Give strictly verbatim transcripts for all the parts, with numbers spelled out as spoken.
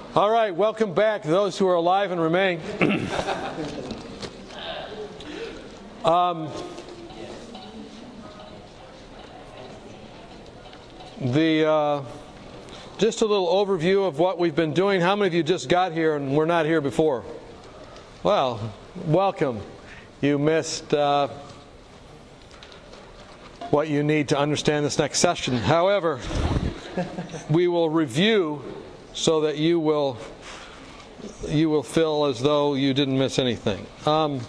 All right, welcome back, those who are alive and remain. um, the uh, just a little overview of what we've been doing. How many of you just got here and were not here before? Well, welcome. You missed uh, what you need to understand this next session. However, we will review so that you will you will feel as though you didn't miss anything. Um,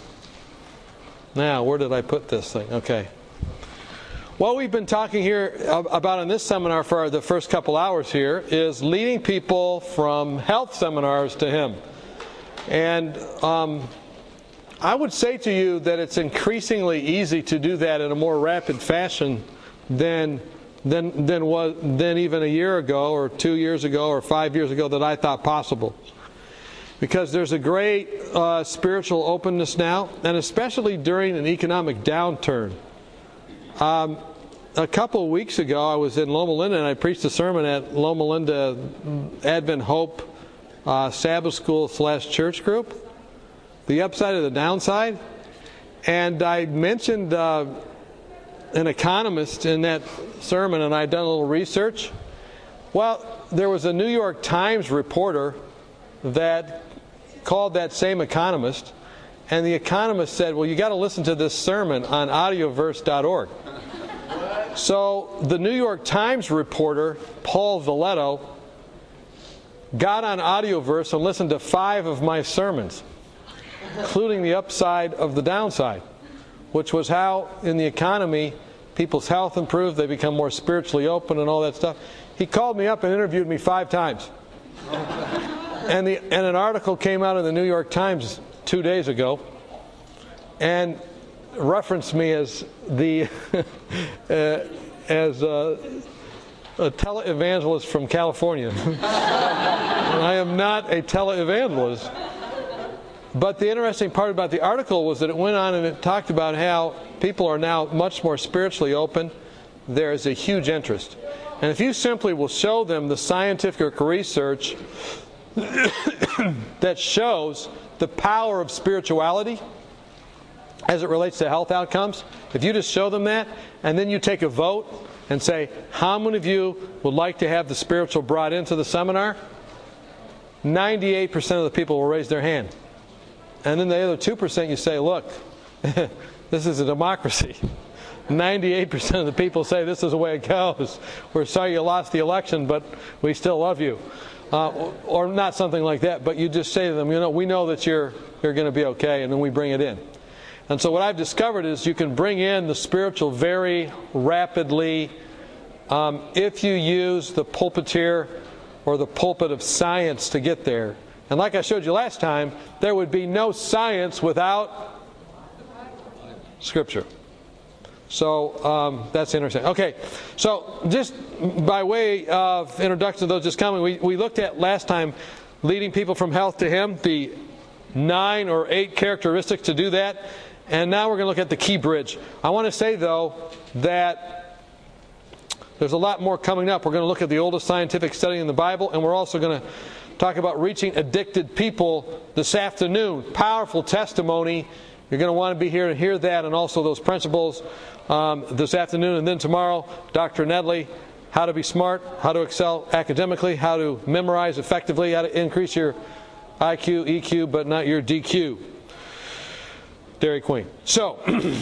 now, where did I put this thing? Okay. What we've been talking here about in this seminar for the first couple hours here is leading people from health seminars to Him. And um, I would say to you that it's increasingly easy to do that in a more rapid fashion than than than was than even a year ago or two years ago or five years ago that I thought possible. Because there's a great uh, spiritual openness now, and especially during an economic downturn. Um, a couple of weeks ago, I was in Loma Linda and I preached a sermon at Loma Linda Advent Hope uh, Sabbath School slash church group, the upside of the downside, and I mentioned uh, an economist in that sermon, and I'd done a little research. Well, there was a New York Times reporter that called that same economist, and the economist said, well, you got to listen to this sermon on audioverse dot org. So the New York Times reporter, Paul Villetto, got on Audioverse and listened to five of my sermons, including the upside of the downside, which was how, in the economy, people's health improved, they become more spiritually open and all that stuff. He called me up and interviewed me five times. And, the, and an article came out in the New York Times two days ago and referenced me as the uh, as a, a televangelist from California. I am not a televangelist. But the interesting part about the article was that it went on and it talked about how people are now much more spiritually open. There is a huge interest. And if you simply will show them the scientific research that shows the power of spirituality as it relates to health outcomes, if you just show them that, and then you take a vote and say, how many of you would like to have the spiritual brought into the seminar? ninety-eight percent of the people will raise their hand. And then the other two percent you say, look, this is a democracy. ninety-eight percent of the people say this is the way it goes. We're sorry you lost the election, but we still love you. Uh, or, or not something like that, but you just say to them, you know, we know that you're you're going to be okay, and then we bring it in. And so what I've discovered is you can bring in the spiritual very rapidly um, if you use the pulpiteer or the pulpit of science to get there. And like I showed you last time, there would be no science without Scripture. So um, that's interesting. Okay, so just by way of introduction to those just coming, we, we looked at last time leading people from health to Him, the nine or eight characteristics to do that. And now we're going to look at the key bridge. I want to say, though, that there's a lot more coming up. We're going to look at the oldest scientific study in the Bible, and we're also going to talk about reaching addicted people this afternoon. Powerful testimony. You're going to want to be here to hear that and also those principles um, this afternoon. And then tomorrow, Doctor Nedley, how to be smart, how to excel academically, how to memorize effectively, how to increase your I Q, E Q, but not your D Q. Dairy Queen. So,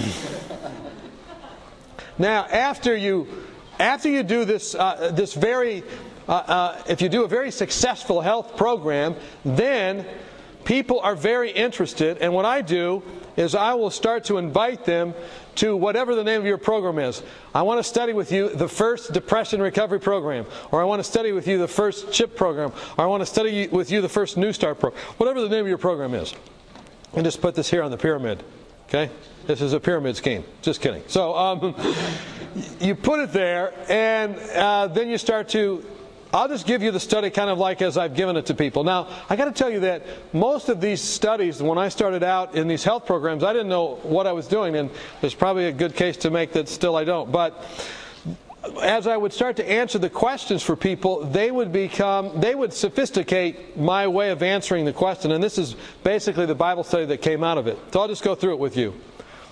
now after you after you do this uh, this very uh, uh, if you do a very successful health program, then people are very interested, and what I do is I will start to invite them to whatever the name of your program is. I want to study with you the first depression recovery program, or I want to study with you the first CHIP program, or I want to study with you the first New Start program, whatever the name of your program is. And just put this here on the pyramid. Okay? This is a pyramid scheme. Just kidding. So um, you put it there, and uh, then you start to... I'll just give you the study kind of like as I've given it to people. Now, I got to tell you that most of these studies, when I started out in these health programs, I didn't know what I was doing, and there's probably a good case to make that still I don't. But as I would start to answer the questions for people, they would become, they would sophisticate my way of answering the question. And this is basically the Bible study that came out of it. So I'll just go through it with you.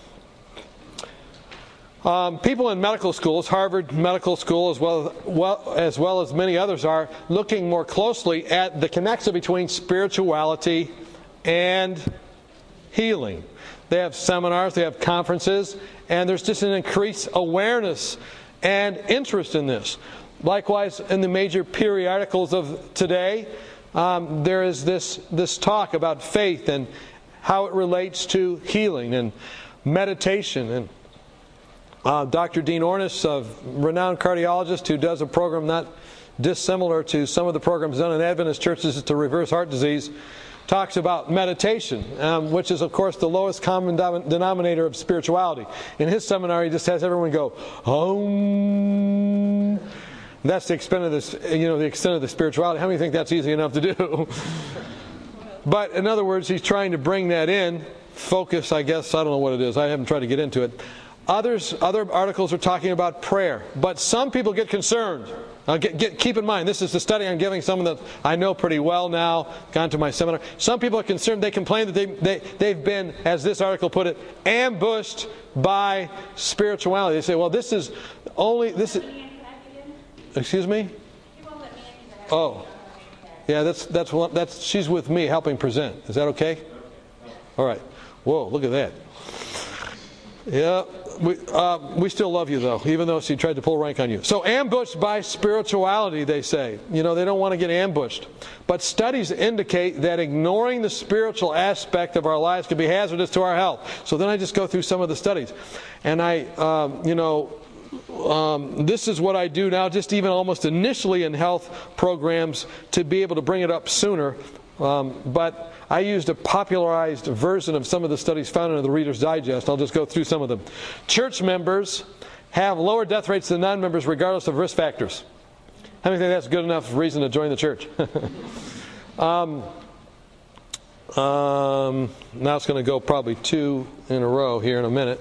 Um, people in medical schools, Harvard Medical School, as well, well, as well as many others, are looking more closely at the connection between spirituality and healing. They have seminars, they have conferences, and there's just an increased awareness and interest in this. Likewise, in the major periodicals of today, um, there is this, this talk about faith and how it relates to healing and meditation. And uh, Doctor Dean Ornish, a renowned cardiologist who does a program not dissimilar to some of the programs done in Adventist churches to reverse heart disease, talks about meditation, um, which is, of course, the lowest common denominator of spirituality. In his seminar, he just has everyone go, Om. That's the extent of this, you know, the extent of the spirituality. How many think that's easy enough to do? But in other words, he's trying to bring that in, focus, I guess. I don't know what it is. I haven't tried to get into it. Others, other articles are talking about prayer, but some people get concerned. Now get, get, keep in mind, this is the study I'm giving, someone that I know pretty well now, gone to my seminar. Some people are concerned, they complain that they, they, they've been, as this article put it, ambushed by spirituality. They say, well, this is only, this is, excuse me? Oh, yeah, that's, that's, that's, she's with me helping present. Is that okay? All right. Whoa, look at that. Yeah, we, uh, we still love you, though, even though she tried to pull rank on you. So ambushed by spirituality, they say. You know, they don't want to get ambushed. But studies indicate that ignoring the spiritual aspect of our lives can be hazardous to our health. So then I just go through some of the studies. And I, um, you know, um, this is what I do now, just even almost initially in health programs, to be able to bring it up sooner. Um, but I used a popularized version of some of the studies found in the Reader's Digest. I'll just go through some of them. Church members have lower death rates than non-members regardless of risk factors. How many think that's good enough reason to join the church? um, um, now it's going to go probably two in a row here in a minute.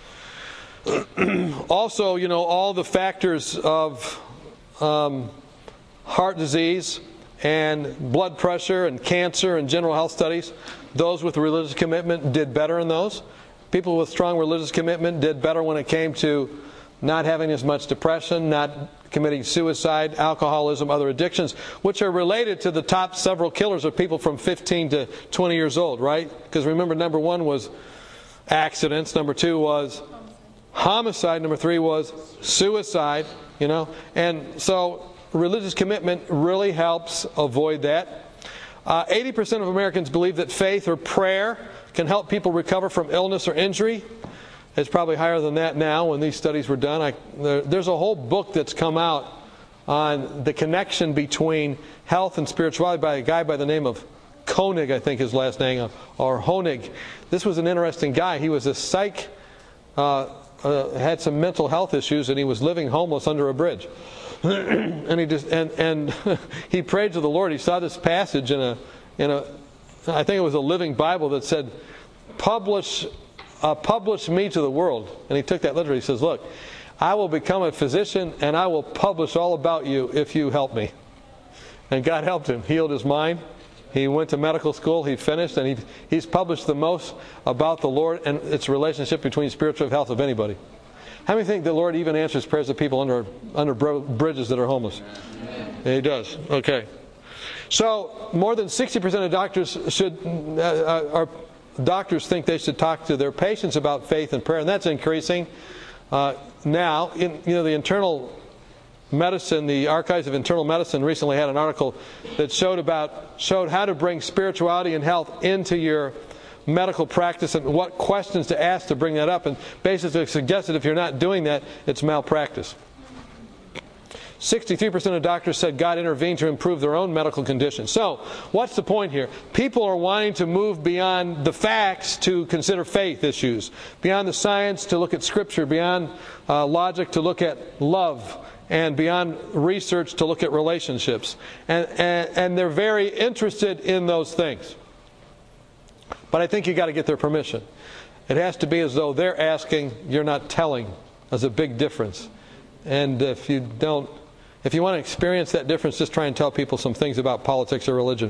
Also, you know, all the factors of um, heart disease and blood pressure and cancer and general health studies, those with religious commitment did better in those. People with strong religious commitment did better when it came to not having as much depression, not committing suicide, alcoholism, other addictions, which are related to the top several killers of people from fifteen to twenty years old, right? Because remember, number one was accidents, number two was homicide, number three was suicide, you know, and so religious commitment really helps avoid that. Uh, eighty percent of Americans believe that faith or prayer can help people recover from illness or injury. It's probably higher than that now when these studies were done. I, there, there's a whole book that's come out on the connection between health and spirituality by a guy by the name of Koenig, I think his last name, or Honig. This was an interesting guy. He was a psych, uh, uh, had some mental health issues, and he was living homeless under a bridge. and he just and and he prayed to the Lord. He saw this passage in a in a I think it was a Living Bible that said, "Publish, uh, publish me to the world." And he took that literally. He says, "Look, I will become a physician and I will publish all about you if you help me." And God helped him. Healed his mind. He went to medical school. He finished, and he he's published the most about the Lord and its relationship between spiritual health of anybody. How many think the Lord even answers prayers of people under under bridges that are homeless? He does. Okay. So more than sixty percent of doctors should uh, are doctors think they should talk to their patients about faith and prayer, and that's increasing uh, now. In, you know, the internal medicine, the Archives of Internal Medicine recently had an article that showed about showed how to bring spirituality and health into your medical practice and what questions to ask to bring that up, and basically suggested if you're not doing that, it's malpractice. sixty-three percent of doctors said God intervened to improve their own medical condition. So, what's the point here? People are wanting to move beyond the facts to consider faith issues, beyond the science to look at Scripture, beyond uh, logic to look at love, and beyond research to look at relationships. And, and, and they're very interested in those things. But I think you've got to get their permission. It has to be as though they're asking, you're not telling. There's a big difference. And if you don't, if you want to experience that difference, just try and tell people some things about politics or religion.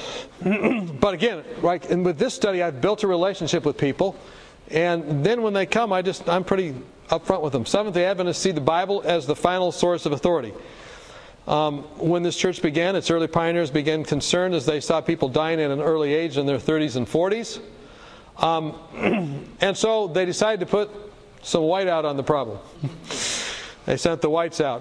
But again, right, and with this study, I've built a relationship with people, and then when they come, I just I'm pretty upfront with them. Seventh-day Adventists see the Bible as the final source of authority. Um, when this church began, its early pioneers began concerned as they saw people dying at an early age in their thirties and forties. Um, and so they decided to put some white out on the problem. They sent the whites out.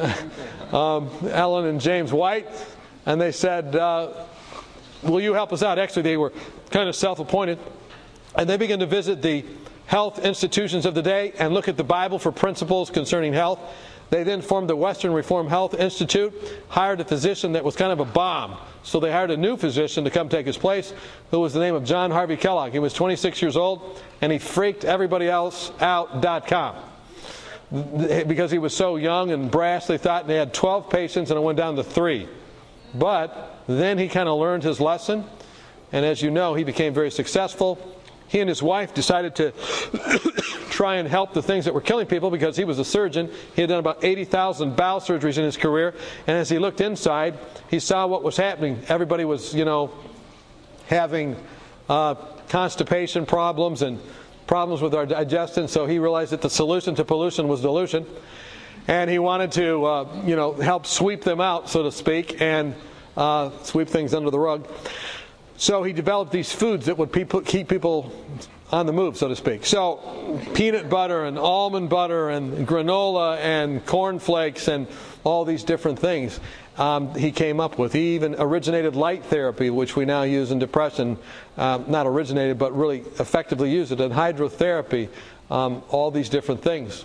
um, Ellen and James White. And they said, uh, will you help us out? Actually, they were kind of self-appointed. And they began to visit the health institutions of the day and look at the Bible for principles concerning health. They then formed the Western Reformed Health Institute, hired a physician that was kind of a bomb. So they hired a new physician to come take his place, who was the name of John Harvey Kellogg. He was twenty-six years old, and he freaked everybody else out dot com. Because he was so young and brash, they thought they had twelve patients, and it went down to three. But then he kind of learned his lesson, and as you know, he became very successful. He and his wife decided to try and help the things that were killing people because he was a surgeon. He had done about eighty thousand bowel surgeries in his career. And as he looked inside, he saw what was happening. Everybody was, you know, having uh, constipation problems and problems with our digestion. So he realized that the solution to pollution was dilution. And he wanted to, uh, you know, help sweep them out, so to speak, and uh, sweep things under the rug. So he developed these foods that would people, keep people on the move, so to speak. So peanut butter and almond butter and granola and cornflakes and all these different things um, he came up with. He even originated light therapy, which we now use in depression. Uh, not originated, but really effectively use it. And hydrotherapy, um, all these different things.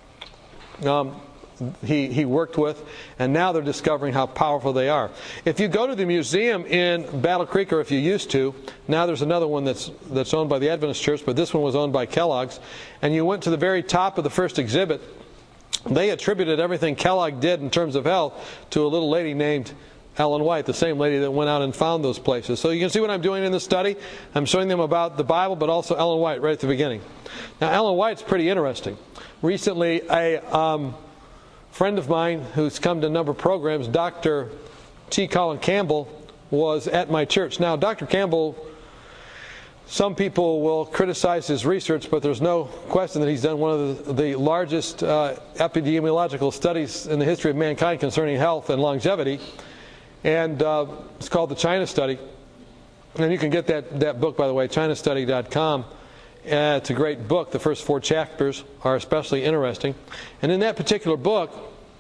Um, He, he worked with, and now they're discovering how powerful they are. If you go to the museum in Battle Creek, or if you used to, now there's another one that's that's owned by the Adventist Church, but this one was owned by Kellogg's, and you went to the very top of the first exhibit, they attributed everything Kellogg did in terms of health to a little lady named Ellen White, the same lady that went out and found those places. So you can see what I'm doing in this study. I'm showing them about the Bible, but also Ellen White right at the beginning. Now, Ellen White's pretty interesting. Recently, a... Um, friend of mine who's come to a number of programs, Doctor T. Colin Campbell, was at my church. Now, Doctor Campbell, some people will criticize his research, but there's no question that he's done one of the, the largest uh, epidemiological studies in the history of mankind concerning health and longevity. And uh, it's called the China Study. And you can get that, that book, by the way, china study dot com. Uh, it's a great book. The first four chapters are especially interesting. And in that particular book,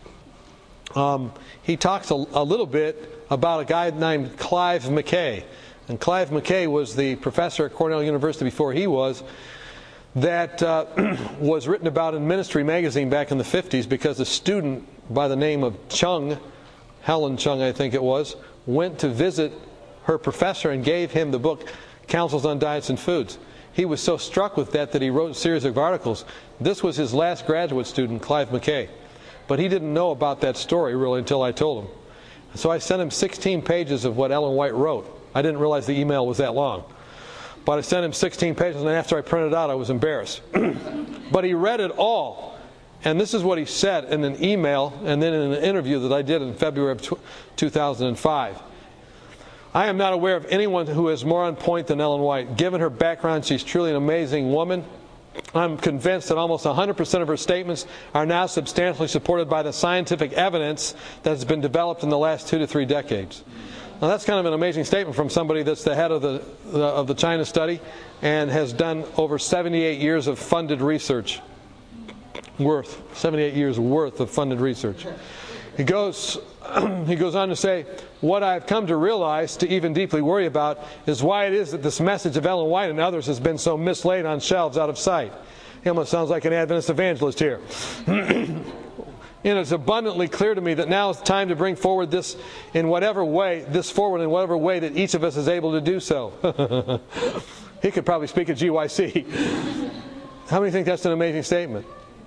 um, he talks a, a little bit about a guy named Clive McKay. And Clive McKay was the professor at Cornell University before he was, that uh, was written about in Ministry magazine back in the fifties because a student by the name of Chung, Helen Chung I think it was, went to visit her professor and gave him the book Counsels on Diets and Foods. He was so struck with that that he wrote a series of articles. This was his last graduate student, Clive McKay. But he didn't know about that story really until I told him. So I sent him sixteen pages of what Ellen White wrote. I didn't realize the email was that long. But I sent him sixteen pages, and after I printed it out, I was embarrassed. But he read it all. And this is what he said in an email and then in an interview that I did in February of two thousand five. I am not aware of anyone who is more on point than Ellen White. Given her background, she's truly an amazing woman. I'm convinced that almost one hundred percent of her statements are now substantially supported by the scientific evidence that has been developed in the last two to three decades. Now that's kind of an amazing statement from somebody that's the head of the, the of the China Study and has done over seventy-eight years of funded research. Worth, seventy-eight years worth of funded research. He goes, he goes on to say, what I've come to realize, to even deeply worry about, is why it is that this message of Ellen White and others has been so mislaid on shelves out of sight. He almost sounds like an Adventist evangelist here. And it's abundantly clear to me that now is time to bring forward this in whatever way, this forward in whatever way that each of us is able to do so. He could probably speak at G Y C. How many think that's an amazing statement?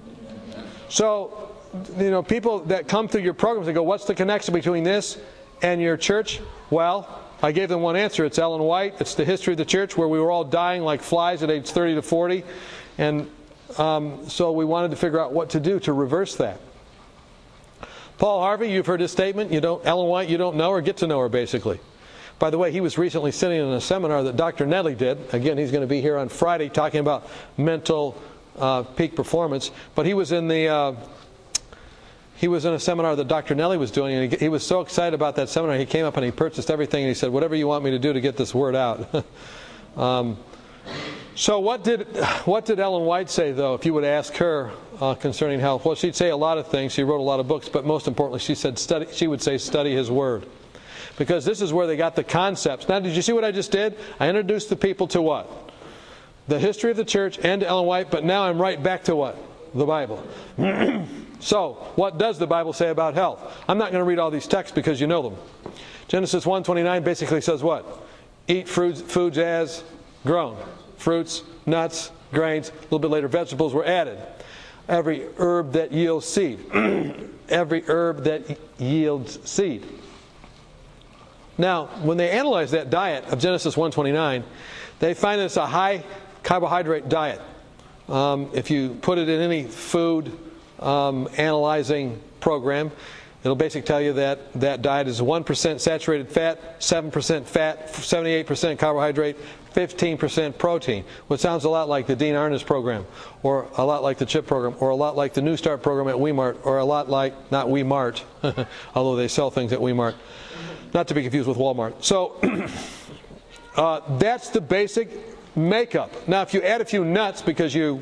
So, you know, people that come through your programs, they go, what's the connection between this and your church? Well, I gave them one answer. It's Ellen White. It's the history of the church where we were all dying like flies at age thirty to forty. And um, so we wanted to figure out what to do to reverse that. Paul Harvey, you've heard his statement. You don't, Ellen White, you don't know her, get to know her, basically. By the way, he was recently sitting in a seminar that Doctor Nedley did. Again, he's going to be here on Friday talking about mental uh, peak performance. But he was in the uh, he was in a seminar that Doctor Nedley was doing, and he, he was so excited about that seminar. He came up and he purchased everything, and he said, "Whatever you want me to do to get this word out." um, so, what did what did Ellen White say, though? If you would ask her uh, concerning health, well, she'd say a lot of things. She wrote a lot of books, but most importantly, she said, "Study." She would say, "Study His Word." Because this is where they got the concepts. Now, did you see what I just did? I introduced the people to what? The history of the church and to Ellen White, but now I'm right back to what? The Bible. So, what does the Bible say about health? I'm not going to read all these texts because you know them. Genesis one twenty-nine basically says what? Eat fruits, foods as grown. Fruits, nuts, grains. A little bit later, vegetables were added. Every herb that yields seed. Every herb that yields seed. Now, when they analyze that diet of Genesis one twenty-nine, they find it's a high carbohydrate diet. Um, if you put it in any food um, analyzing program, it'll basically tell you that that diet is one percent saturated fat, seven percent fat, seventy-eight percent carbohydrate, fifteen percent protein, which sounds a lot like the Dean Arness program, or a lot like the CHIP program, or a lot like the New Start program at Weimart, or a lot like, not Weimart, although they sell things at Weimart. Not to be confused with Walmart. So uh, that's the basic makeup. Now, if you add a few nuts because you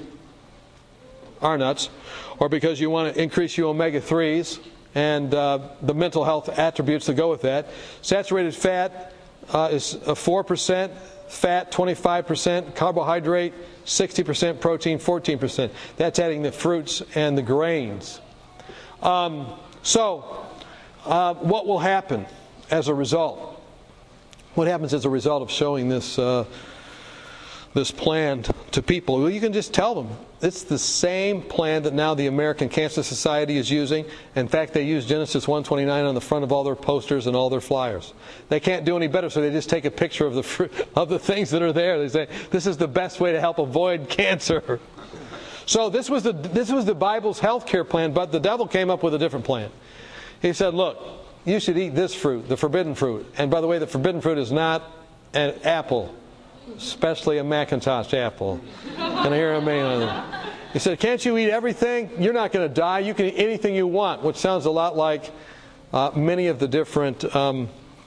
are nuts, or because you want to increase your omega threes and uh, the mental health attributes that go with that, saturated fat uh, is four percent, fat twenty-five percent, carbohydrate sixty percent, protein fourteen percent. That's adding the fruits and the grains. Um, so, uh, what will happen as a result? What happens as a result of showing this uh, this plan to people? Well, you can just tell them it's the same plan that now the American Cancer Society is using. In fact, they use Genesis one twenty-nine on the front of all their posters and all their flyers. They can't do any better, so they just take a picture of the fr- of the things that are there. They say this is the best way to help avoid cancer. So this was the this was the Bible's health care plan, but the devil came up with a different plan. He said, "Look, you should eat this fruit, the forbidden fruit. And by the way, the forbidden fruit is not an apple, especially a Macintosh apple." Can I hear a amen on that? He said, "Can't you eat everything? You're not going to die. You can eat anything you want," which sounds a lot like uh, many of the different um,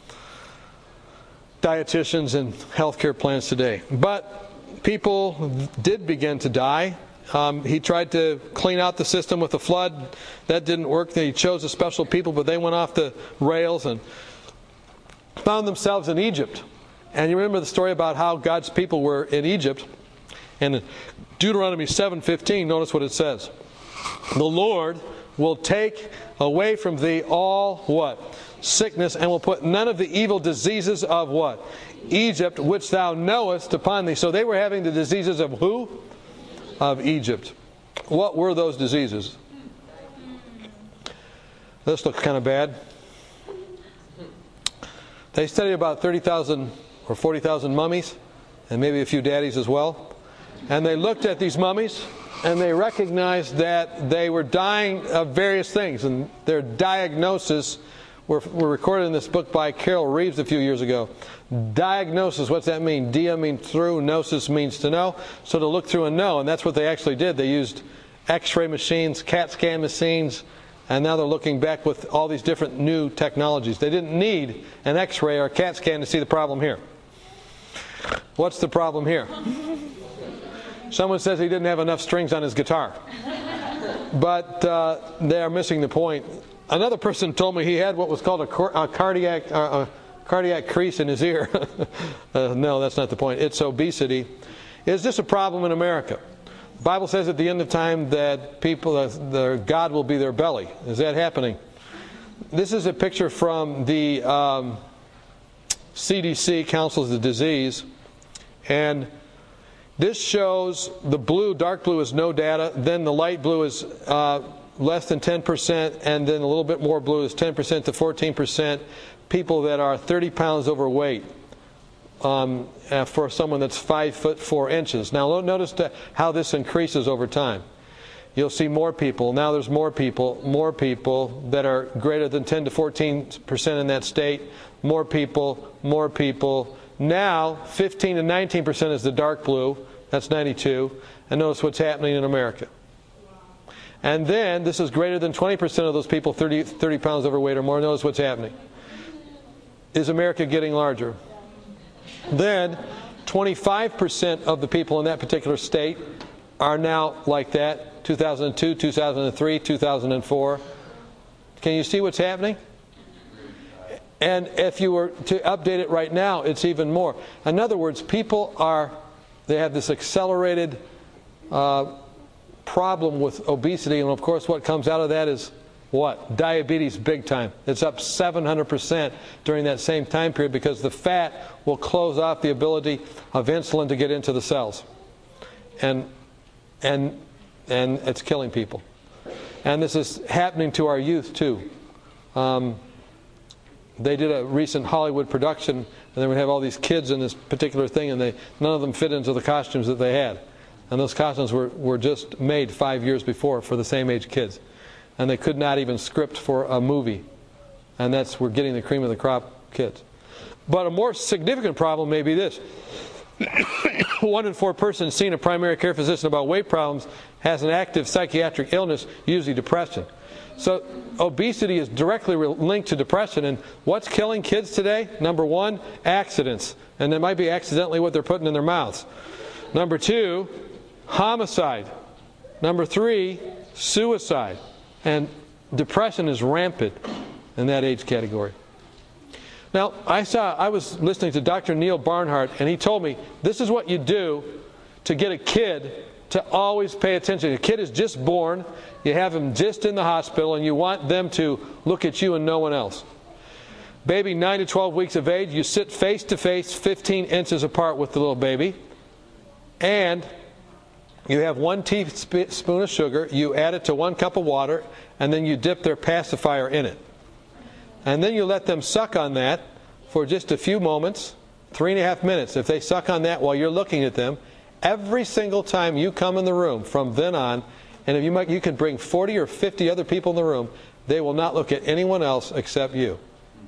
dietitians and healthcare plans today. But people did begin to die. Um, he tried to clean out the system with the flood. That didn't work. He chose a special people, but they went off the rails and found themselves in Egypt. And you remember the story about how God's people were in Egypt. And in Deuteronomy seven fifteen, notice what it says. "The Lord will take away from thee all" what? "Sickness, and will put none of the evil diseases of" what? "Egypt, which thou knowest upon thee." So they were having the diseases of who? Of Egypt. What were those diseases? This looks kind of bad. They studied about thirty thousand or forty thousand mummies, and maybe a few daddies as well. And they looked at these mummies, and they recognized that they were dying of various things, and their diagnosis were, were recorded in this book by Carol Reeves a few years ago. Diagnosis, what's that mean? Dia means through, gnosis means to know. So to look through and know, and that's what they actually did. They used X-ray machines, CAT scan machines, and now they're looking back with all these different new technologies. They didn't need an X-ray or a CAT scan to see the problem here. What's the problem here? Someone says he didn't have enough strings on his guitar. But uh, they are missing the point. Another person told me he had what was called a, cor- a cardiac uh, a cardiac crease in his ear. uh, no, that's not the point. It's obesity. Is this a problem in America? The Bible says at the end of time that people, uh, their God will be their belly. Is that happening? This is a picture from the um, C D C, Councils of Disease, and this shows the blue, dark blue is no data, then the light blue is uh, less than ten percent, and then a little bit more blue is ten percent to fourteen percent people that are thirty pounds overweight um, uh, for someone that's five foot four inches. Now notice to how this increases over time. you'll see more people. Now there's more people, more people that are greater than ten to fourteen percent in that state. More people, more people. Now fifteen to nineteen percent is the dark blue. That's ninety-two. And notice what's happening in America. And then, this is greater than twenty percent of those people, thirty, thirty pounds overweight or more. Notice what's happening. Is America getting larger? Then, twenty-five percent of the people in that particular state are now like that. two thousand two, two thousand three, two thousand four. Can you see what's happening? And if you were to update it right now, it's even more. In other words, people are, they have this accelerated uh, problem with obesity, and of course what comes out of that is what? Diabetes big time. It's up seven hundred percent during that same time period because the fat will close off the ability of insulin to get into the cells. And and and it's killing people. And this is happening to our youth too. Um, they did a recent Hollywood production, and they would have all these kids in this particular thing, and they none of them fit into the costumes that they had. And those costumes were, were just made five years before for the same age kids. And they could not even script for a movie. And that's, we're getting the cream of the crop kids. But a more significant problem may be this. One in four persons seeing a primary care physician about weight problems has an active psychiatric illness, usually depression. So obesity is directly linked to depression. And what's killing kids today? Number one, accidents. And it might be accidentally what they're putting in their mouths. Number two, homicide. Number three, suicide. And depression is rampant in that age category. Now, I saw, I was listening to Doctor Neil Barnhart, and he told me, this is what you do to get a kid to always pay attention. A kid is just born, you have him just in the hospital, and you want them to look at you and no one else. Baby nine to twelve weeks of age, you sit face to face, fifteen inches apart with the little baby, and you have one teaspoon of sugar, you add it to one cup of water, and then you dip their pacifier in it. And then you let them suck on that for just a few moments, three and a half minutes. If they suck on that while you're looking at them, every single time you come in the room from then on, and if you might, you can bring forty or fifty other people in the room, they will not look at anyone else except you.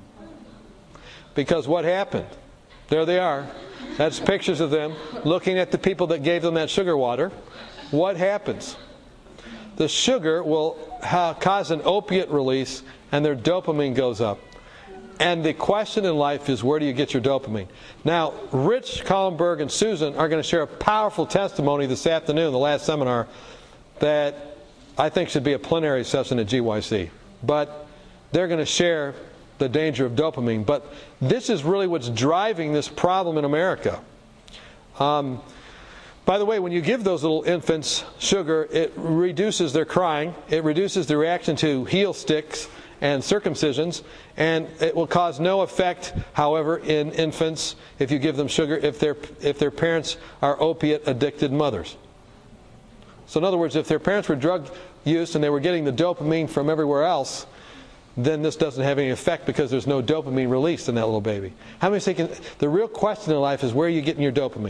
Because what happened? There they are. That's pictures of them looking at the people that gave them that sugar water. What happens? The sugar will ha- cause an opiate release, and their dopamine goes up. And the question in life is, where do you get your dopamine? Now, Rich Kallenberg and Susan are going to share a powerful testimony this afternoon, the last seminar, that I think should be a plenary session at G Y C. But they're going to share the danger of dopamine. But this is really what's driving this problem in America. Um, by the way, when you give those little infants sugar, it reduces their crying. It reduces the reaction to heel sticks and circumcisions. And it will cause no effect, however, in infants if you give them sugar if, their if their parents are opiate-addicted mothers. So in other words, if their parents were drug use and they were getting the dopamine from everywhere else, then this doesn't have any effect because there's no dopamine released in that little baby. How many thinking the real question in life is, where are you getting your dopamine?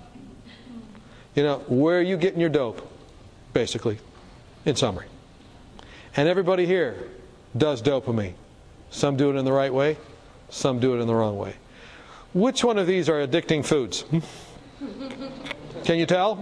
You know, where are you getting your dope? Basically, in summary. And everybody here does dopamine. Some do it in the right way, some do it in the wrong way. Which one of these are addicting foods? Can you tell?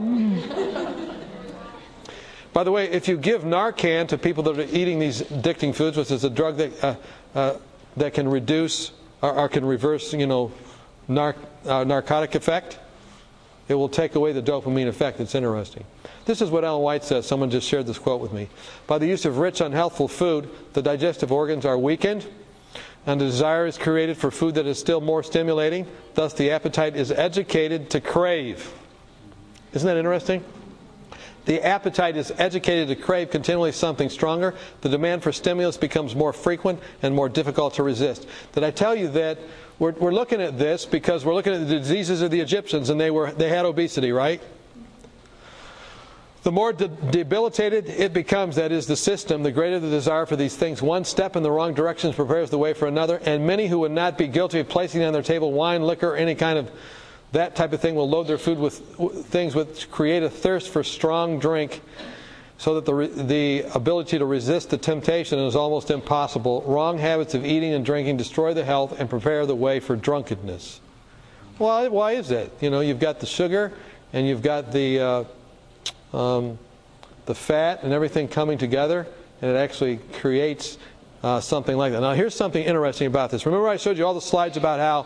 By the way, if you give Narcan to people that are eating these addicting foods, which is a drug that uh, uh, that can reduce or, or can reverse, you know, nar- uh, narcotic effect, it will take away the dopamine effect. It's interesting. This is what Ellen White says. Someone just shared this quote with me. By the use of rich, unhealthful food, the digestive organs are weakened, and the desire is created for food that is still more stimulating. Thus, the appetite is educated to crave. Isn't that interesting? The appetite is educated to crave continually something stronger. The demand for stimulus becomes more frequent and more difficult to resist. Did I tell you that we're, we're looking at this because we're looking at the diseases of the Egyptians, and they were they had obesity, right? The more de- debilitated it becomes, that is the system, the greater the desire for these things. One step in the wrong direction prepares the way for another, and many who would not be guilty of placing on their table wine, liquor, any kind of that type of thing will load their food with things which create a thirst for strong drink. so that the, re- the ability to resist the temptation is almost impossible. Wrong habits of eating and drinking destroy the health and prepare the way for drunkenness. Well, why is that? You know, you've got the sugar and you've got the uh, um, the fat and everything coming together, and it actually creates uh, something like that. Now, here's something interesting about this. Remember I showed you all the slides about how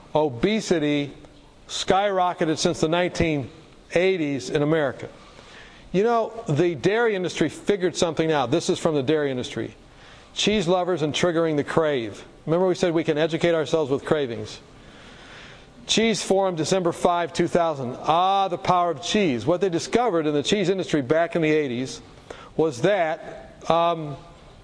obesity skyrocketed since the nineteen eighties in America. You know, the dairy industry figured something out. This is from the dairy industry. Cheese lovers and triggering the crave. Remember we said we can educate ourselves with cravings. Cheese Forum, December fifth, two thousand. Ah, the power of cheese. What they discovered in the cheese industry back in the eighties was that um,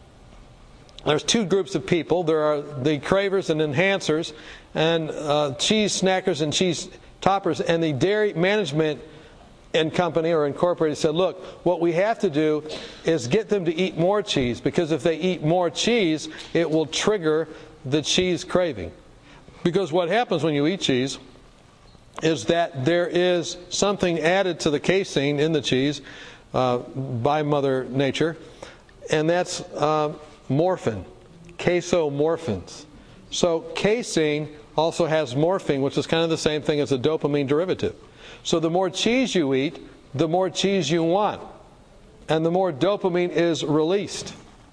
there's two groups of people. There are the cravers and enhancers, and uh, cheese snackers and cheese toppers, and the dairy management and company or incorporated said, look, what we have to do is get them to eat more cheese, because if they eat more cheese, it will trigger the cheese craving. Because what happens when you eat cheese is that there is something added to the casein in the cheese uh, by Mother Nature, and that's uh, morphin, casomorphins. So casein also has morphine, which is kind of the same thing as a dopamine derivative. So the more cheese you eat, the more cheese you want, and the more dopamine is released.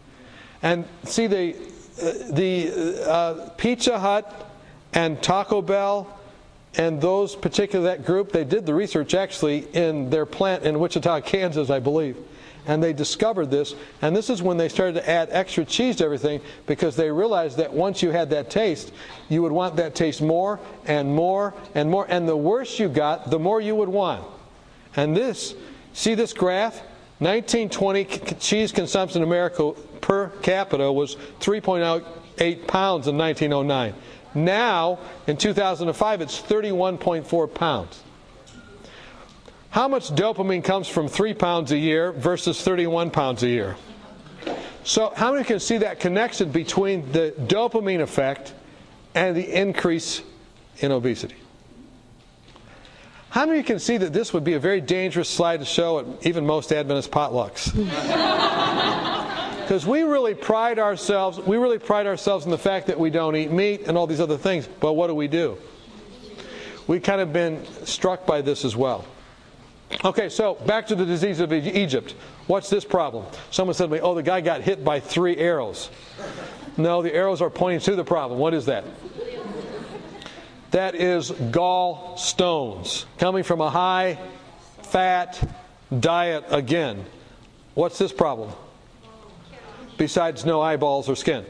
And see, the uh, the uh, Pizza Hut and Taco Bell and those particular that group, they did the research actually in their plant in Wichita, Kansas, I believe. And they discovered this, and this is when they started to add extra cheese to everything, because they realized that once you had that taste, you would want that taste more and more and more, and the worse you got, the more you would want. And this, see this graph? nineteen twenty cheese consumption in America per capita was three point eight pounds in nineteen oh nine. Now, in two thousand five, it's thirty-one point four pounds. How much dopamine comes from three pounds a year versus thirty-one pounds a year? So how many can see that connection between the dopamine effect and the increase in obesity? How many can see that this would be a very dangerous slide to show at even most Adventist potlucks? Because we really pride ourselves, we really pride ourselves in the fact that we don't eat meat and all these other things. But what do we do? We've kind of been struck by this as well. Okay, so back to the disease of Egypt. What's this problem? Someone said to me, oh, the guy got hit by three arrows. No, the arrows are pointing to the problem. What is that? That is gallstones, coming from a high-fat diet again. What's this problem? Besides no eyeballs or skin.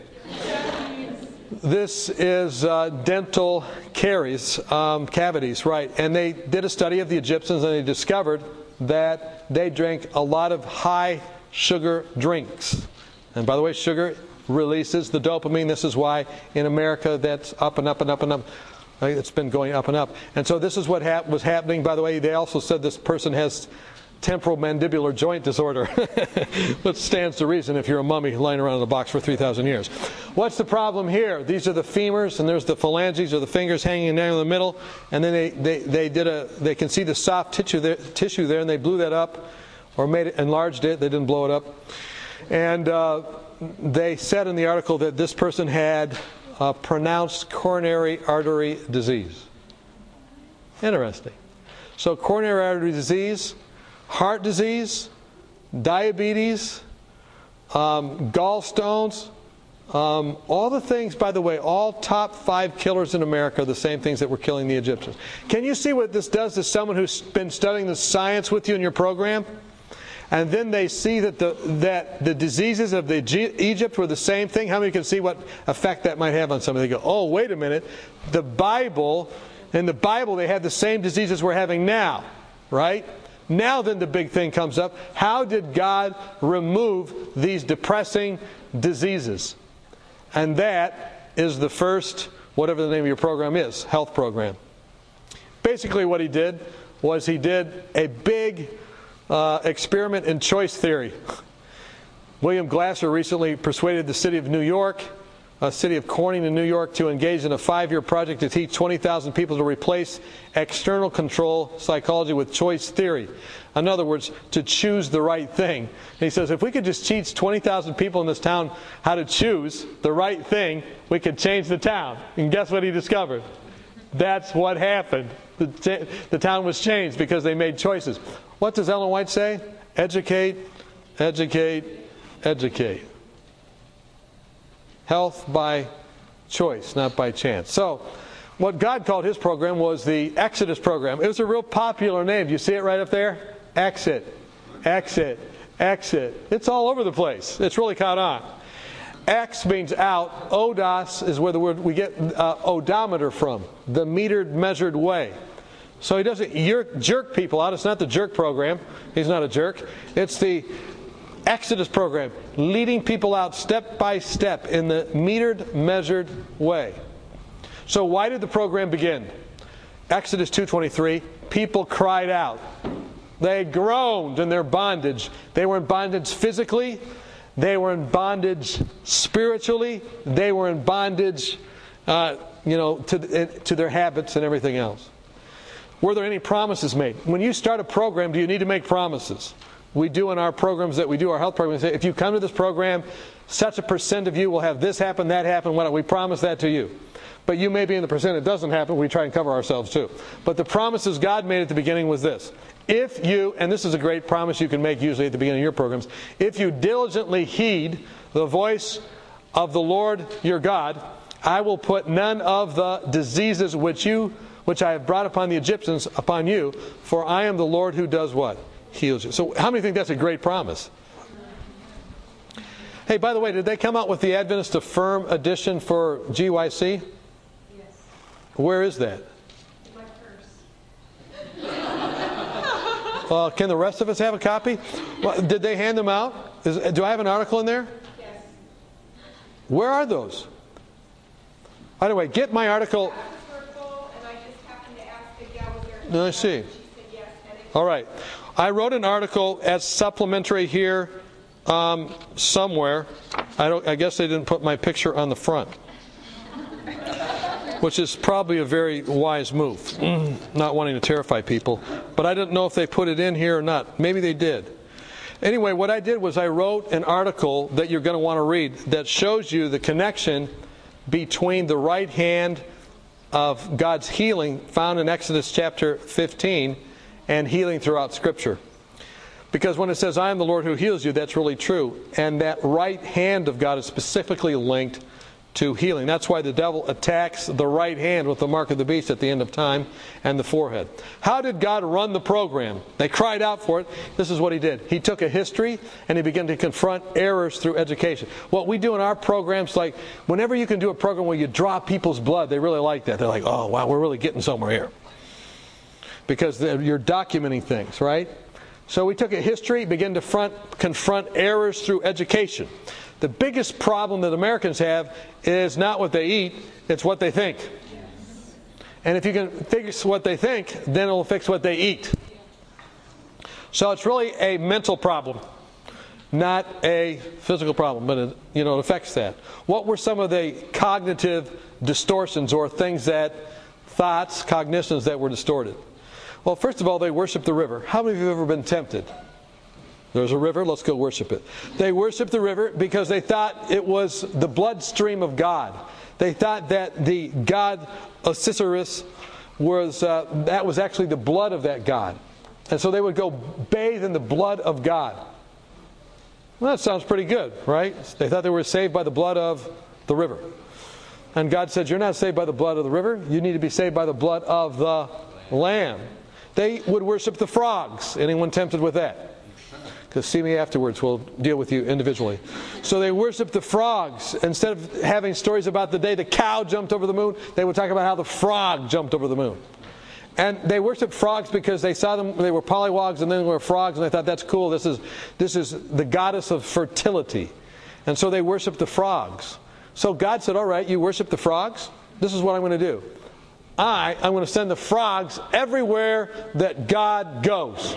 This is uh, dental caries, um, cavities, right. And they did a study of the Egyptians, and they discovered that they drank a lot of high sugar drinks. And by the way, sugar releases the dopamine. This is why in America that's up and up and up and up. It's been going up and up. And so this is what hap- was happening. By the way, they also said this person has temporal mandibular joint disorder, which stands to reason if you're a mummy lying around in a box for three thousand years. What's the problem here? These are the femurs, and there's the phalanges, or the fingers hanging down in the middle, and then they, they, they did a, they can see the soft tissue there, tissue there, and they blew that up, or made it, enlarged it. They didn't blow it up. And uh, they said in the article that this person had a pronounced coronary artery disease. Interesting. So coronary artery disease, heart disease, diabetes, um, gallstones, um, all the things, by the way, all top five killers in America are the same things that were killing the Egyptians. Can you see what this does to someone who's been studying the science with you in your program? And then they see that the that the diseases of the G- Egypt were the same thing. How many can see what effect that might have on somebody? They go, oh, wait a minute. The Bible, in the Bible, they had the same diseases we're having now, right? Now then the big thing comes up. How did God remove these depressing diseases? And that is the first, whatever the name of your program is, health program. Basically what he did was he did a big uh, experiment in choice theory. William Glasser recently persuaded the city of New York a city of Corning in New York, to engage in a five-year project to teach twenty thousand people to replace external control psychology with choice theory. In other words, to choose the right thing. And he says, if we could just teach twenty thousand people in this town how to choose the right thing, we could change the town. And guess what he discovered? That's what happened. The, t- the town was changed because they made choices. What does Ellen White say? Educate, educate, educate. Health by choice, not by chance. So, what God called his program was the Exodus program. It was a real popular name. Do you see it right up there? Exit, exit, exit. It's all over the place. It's really caught on. X means out. Odos is where the word we get uh, odometer from, the metered, measured way. So he doesn't yerk, jerk people out. It's not the jerk program. He's not a jerk. It's the Exodus program, leading people out step by step in the metered, measured way. So why did the program begin? Exodus two twenty-three, people cried out. They groaned in their bondage. They were in bondage physically. They were in bondage spiritually. They were in bondage, uh, you know, to, to their habits and everything else. Were there any promises made? When you start a program, do you need to make promises? We do in our programs that we do, our health programs, say, if you come to this program, such a percent of you will have this happen, that happen, why don't we promise that to you? But you may be in the percent it doesn't happen, we try and cover ourselves too. But the promises God made at the beginning was this. If you, and this is a great promise you can make usually at the beginning of your programs, if you diligently heed the voice of the Lord your God, I will put none of the diseases which you, which I have brought upon the Egyptians upon you, for I am the Lord who does what? Heals you. So how many think that's a great promise? Hey, by the way, did they come out with the Adventist Affirm edition for G Y C? Yes. Where is that? My purse. Uh, can the rest of us have a copy? Well, did they hand them out? Is, do I have an article in there? Yes. Where are those? By the way, get my article. And I just happened to ask the gal was there. No, I see. She said yes. All right. I wrote an article as supplementary here um, somewhere. I don't. I guess they didn't put my picture on the front, which is probably a very wise move, not wanting to terrify people. But I didn't know if they put it in here or not. Maybe they did. Anyway, what I did was I wrote an article that you're going to want to read that shows you the connection between the right hand of God's healing found in Exodus chapter fifteen and healing throughout Scripture. Because when it says, I am the Lord who heals you, that's really true. And that right hand of God is specifically linked to healing. That's why the devil attacks the right hand with the mark of the beast at the end of time and the forehead. How did God run the program? They cried out for it. This is what he did. He took a history and he began to confront errors through education. What we do in our programs, like whenever you can do a program where you draw people's blood, they really like that. They're like, oh, wow, we're really getting somewhere here. Because you're documenting things, right? So we took a history, began to front, confront errors through education. The biggest problem that Americans have is not what they eat, it's what they think. And if you can fix what they think, then it'll fix what they eat. So it's really a mental problem, not a physical problem, but it, you know, it affects that. What were some of the cognitive distortions or things that, thoughts, cognitions that were distorted? Well, first of all, they worship the river. How many of you have ever been tempted? There's a river, let's go worship it. They worshiped the river because they thought it was the bloodstream of God. They thought that the god Osiris was, uh, that was actually the blood of that god. And so they would go bathe in the blood of God. Well, that sounds pretty good, right? They thought they were saved by the blood of the river. And God said, you're not saved by the blood of the river. You need to be saved by the blood of the Lamb. They would worship the frogs. Anyone tempted with that? Because see me afterwards, we'll deal with you individually. So they worshiped the frogs. Instead of having stories about the day the cow jumped over the moon, they would talk about how the frog jumped over the moon. And they worshiped frogs because they saw them, they were pollywogs and then they were frogs, and they thought, that's cool, this is, this is the goddess of fertility. And so they worshiped the frogs. So God said, all right, you worship the frogs? This is what I'm going to do. I, I'm going to send the frogs everywhere that God goes.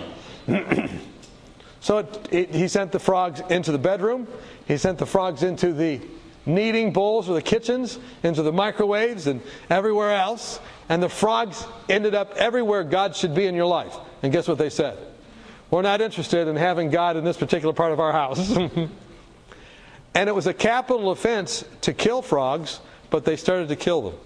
So it, it, he sent the frogs into the bedroom. He sent the frogs into the kneading bowls for the kitchens, into the microwaves, and everywhere else. And the frogs ended up everywhere God should be in your life. And guess what they said? We're not interested in having God in this particular part of our house. And it was a capital offense to kill frogs, but they started to kill them.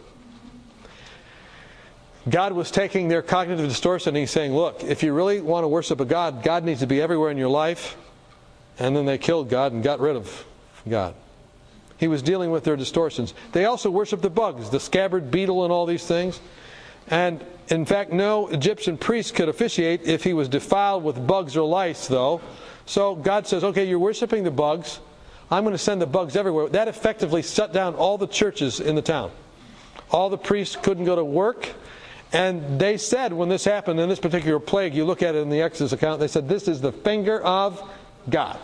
God was taking their cognitive distortion and He's saying, look, if you really want to worship a God, God needs to be everywhere in your life. And then they killed God and got rid of God. He was dealing with their distortions. They also worshiped the bugs, the scabbard beetle and all these things. And in fact, no Egyptian priest could officiate if he was defiled with bugs or lice, though. So God says, okay, you're worshiping the bugs. I'm going to send the bugs everywhere. That effectively shut down all the churches in the town. All the priests couldn't go to work. And they said when this happened, in this particular plague, you look at it in the Exodus account, they said, this is the finger of God.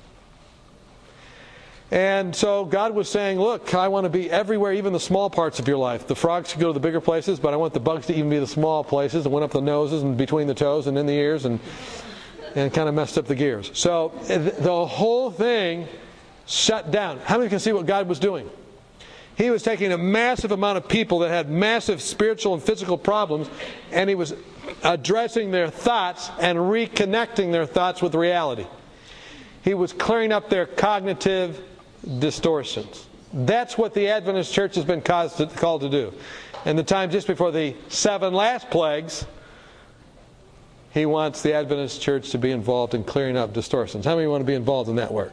And so God was saying, look, I want to be everywhere, even the small parts of your life. The frogs could go to the bigger places, but I want the bugs to even be the small places and went up the noses and between the toes and in the ears and and kind of messed up the gears. So the whole thing shut down. How many can see what God was doing? He was taking a massive amount of people that had massive spiritual and physical problems, and He was addressing their thoughts and reconnecting their thoughts with reality. He was clearing up their cognitive distortions. That's what the Adventist church has been caused to, called to do. In the time just before the seven last plagues, He wants the Adventist church to be involved in clearing up distortions. How many want to be involved in that work?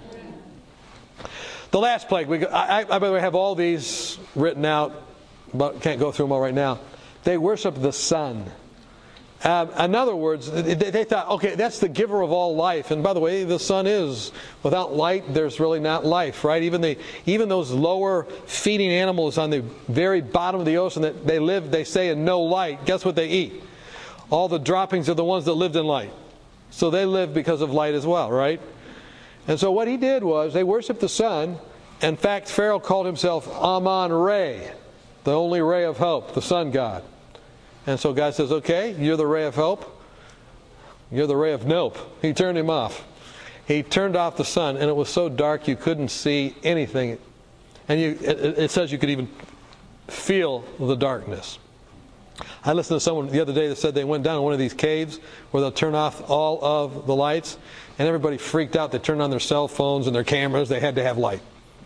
The last plague, we, I, I, by the way, have all these written out, but can't go through them all right now. They worship the sun. Um, in other words, they, they thought, okay, that's the giver of all life. And by the way, the sun is. Without light, there's really not life, right? Even the even those lower feeding animals on the very bottom of the ocean that they live, they say, in no light. Guess what they eat? All the droppings are the ones that lived in light. So they live because of light as well, right? And so what he did was, they worshiped the sun. In fact, Pharaoh called himself Amun-Re, the only ray of hope, the sun god. And so God says, okay, you're the ray of hope. You're the ray of nope. He turned him off. He turned off the sun, and it was so dark you couldn't see anything. And you, it, it says you could even feel the darkness. I listened to someone the other day that said they went down to one of these caves where they'll turn off all of the lights, and everybody freaked out. They turned on their cell phones and their cameras. They had to have light.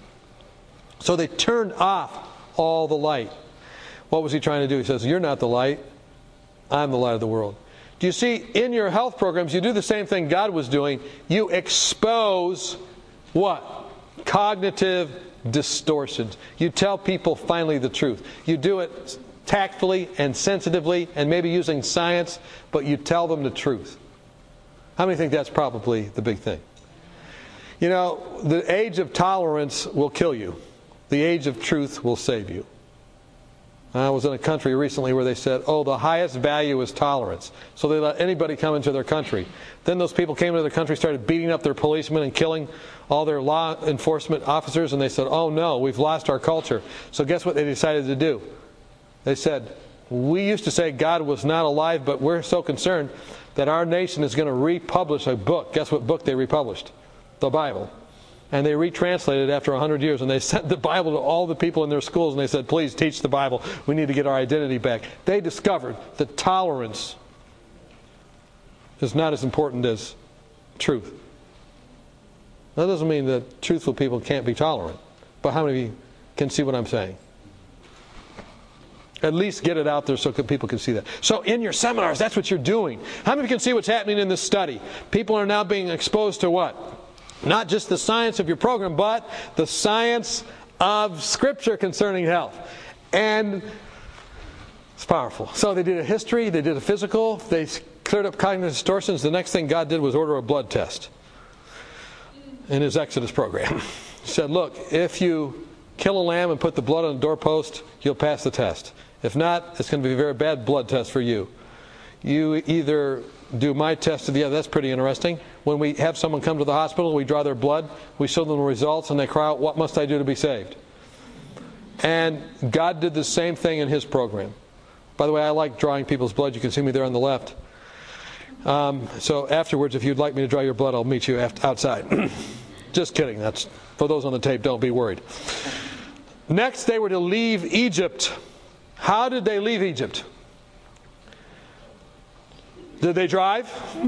So they turned off all the light. What was he trying to do? He says, you're not the light. I'm the light of the world. Do you see, in your health programs, you do the same thing God was doing. You expose what? Cognitive distortions. You tell people finally the truth. You do it tactfully and sensitively and maybe using science, but you tell them the truth. How many think that's probably the big thing? You know, the age of tolerance will kill you. The age of truth will save you. I was in a country recently where they said, oh, the highest value is tolerance. So they let anybody come into their country. Then those people came into their country, started beating up their policemen and killing all their law enforcement officers, and they said, oh no, we've lost our culture. So guess what they decided to do? They said, we used to say God was not alive, but we're so concerned that our nation is going to republish a book. Guess what book they republished? The Bible. And they retranslated it after one hundred years, and they sent the Bible to all the people in their schools, and they said, please teach the Bible. We need to get our identity back. They discovered that tolerance is not as important as truth. That doesn't mean that truthful people can't be tolerant. But how many of you can see what I'm saying? At least get it out there so people can see that. So in your seminars, that's what you're doing. How many of you can see what's happening in this study? People are now being exposed to what? Not just the science of your program, but the science of Scripture concerning health. And it's powerful. So they did a history, they did a physical, they cleared up cognitive distortions. The next thing God did was order a blood test in His Exodus program. He said, look, if you kill a lamb and put the blood on the doorpost, you'll pass the test. If not, it's going to be a very bad blood test for you. You either do my test or the other. That's pretty interesting. When we have someone come to the hospital, we draw their blood, we show them the results, and they cry out, what must I do to be saved? And God did the same thing in His program. By the way, I like drawing people's blood. You can see me there on the left. Um, so afterwards, if you'd like me to draw your blood, I'll meet you after, outside. Just kidding. That's for those on the tape. Don't be worried. Next, they were to leave Egypt. How did they leave Egypt? Did they drive?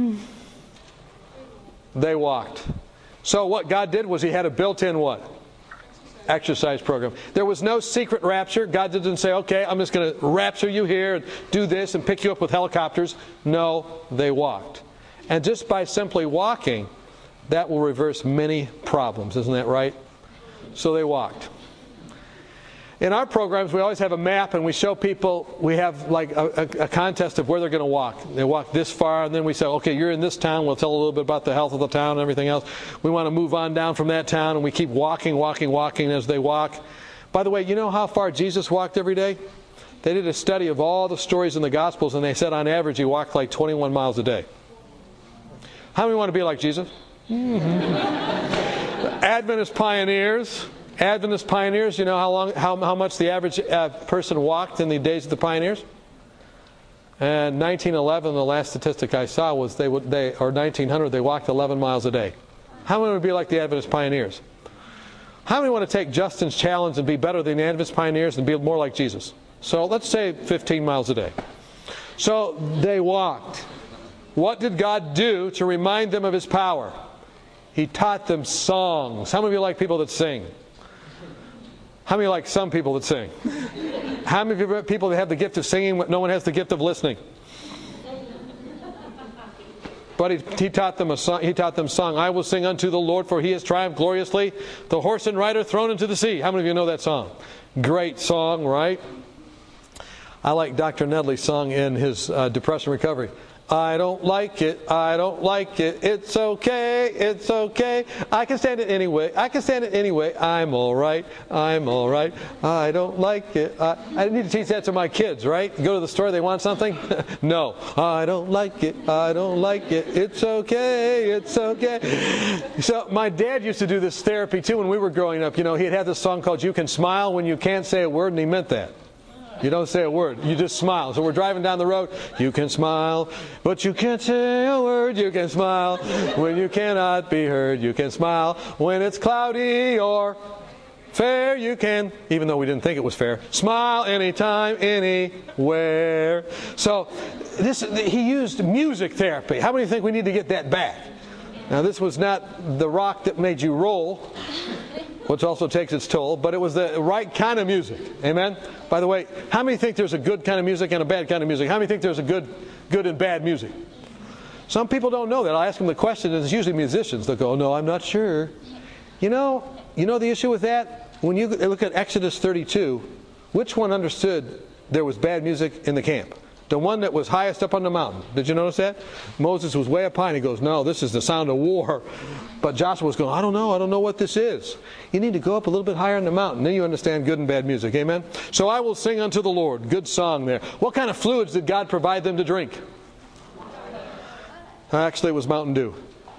They walked. So what God did was he had a built-in what? Exercise program. There was no secret rapture. God didn't say, okay, I'm just going to rapture you here and do this and pick you up with helicopters. No, they walked. And just by simply walking, that will reverse many problems. Isn't that right? So they walked. In our programs, we always have a map and we show people, we have like a, a, a contest of where they're going to walk. They walk this far and then we say, okay, you're in this town. We'll tell a little bit about the health of the town and everything else. We want to move on down from that town and we keep walking, walking, walking as they walk. By the way, you know how far Jesus walked every day? They did a study of all the stories in the Gospels and they said on average he walked like twenty-one miles a day. How many want to be like Jesus? Mm-hmm. Adventist pioneers. Adventist pioneers, you know how long, how, how much the average uh, person walked in the days of the pioneers? And nineteen eleven, the last statistic I saw was they would they or nineteen hundred they walked eleven miles a day. How many would be like the Adventist pioneers? How many want to take Justin's challenge and be better than the Adventist pioneers and be more like Jesus? So let's say fifteen miles a day. So they walked. What did God do to remind them of His power? He taught them songs. How many of you like people that sing? How many like some people that sing? How many people that have the gift of singing but no one has the gift of listening? But he, he taught them a song. He taught them song. I will sing unto the Lord, for He has triumphed gloriously. The horse and rider thrown into the sea. How many of you know that song? Great song, right? I like Doctor Nedley's song in his uh, Depression Recovery. I don't like it, I don't like it, it's okay, it's okay, I can stand it anyway, I can stand it anyway, I'm alright, I'm alright, I don't like it. I, I need to teach that to my kids, right? Go to the store, they want something? No, I don't like it, I don't like it, it's okay, it's okay. So my dad used to do this therapy too when we were growing up. You know, he'd have this song called You Can Smile When You Can't Say a Word, and he meant that. You don't say a word. You just smile. So we're driving down the road. You can smile, but you can't say a word. You can smile when you cannot be heard. You can smile when it's cloudy or fair. You can, even though we didn't think it was fair, smile anytime, anywhere. So this, he used music therapy. How many think we need to get that back? Now, this was not the rock that made you roll, which also takes its toll, but it was the right kind of music. Amen? By the way, how many think there's a good kind of music and a bad kind of music? How many think there's a good good and bad music? Some people don't know that. I'll ask them the question, and it's usually musicians. They'll go, no, I'm not sure. You know, you know the issue with that? When you look at Exodus thirty-two, which one understood there was bad music in the camp? The one that was highest up on the mountain. Did you notice that? Moses was way up high and he goes, no, this is the sound of war. But Joshua was going, I don't know, I don't know what this is. You need to go up a little bit higher on the mountain. Then you understand good and bad music. Amen? So I will sing unto the Lord. Good song there. What kind of fluids did God provide them to drink? Actually, it was Mountain Dew.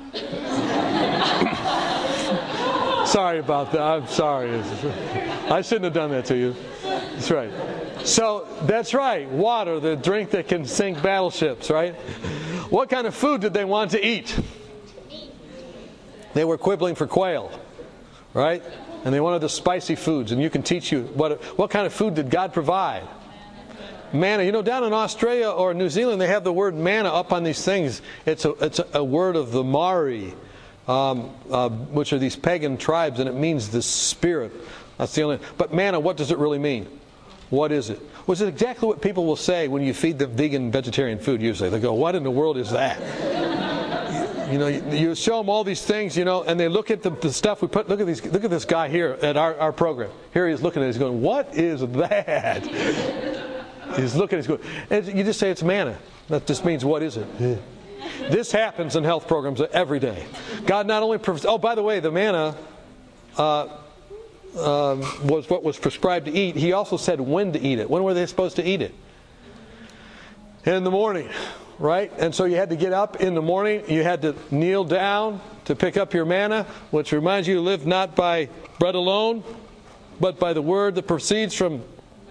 Sorry about that. I'm sorry. I shouldn't have done that to you. That's right. So, that's right. Water, the drink that can sink battleships, right? What kind of food did they want to eat? They were quibbling for quail, right? And they wanted the spicy foods. And you can teach you what what kind of food did God provide? Manna. You know, down in Australia or New Zealand, they have the word manna up on these things. It's a, it's a, a word of the Maori, um, uh, which are these pagan tribes, and it means the spirit. That's the only. But manna, what does it really mean? What is it? Well, it's exactly what people will say when you feed them vegan, vegetarian food usually. They go, what in the world is that? you, you know, you, you show them all these things, you know, and they look at the, the stuff we put. Look at these. Look at this guy here at our, our program. Here he is looking at it. He's going, what is that? He's looking at it. He's going, and you just say it's manna. That just means, what is it? This happens in health programs every day. God not only provides. Oh, by the way, the manna uh, uh, was what was prescribed to eat. He also said when to eat it. When were they supposed to eat it? In the morning, right? And so you had to get up in the morning. You had to kneel down to pick up your manna, which reminds you, live not by bread alone, but by the word that proceeds from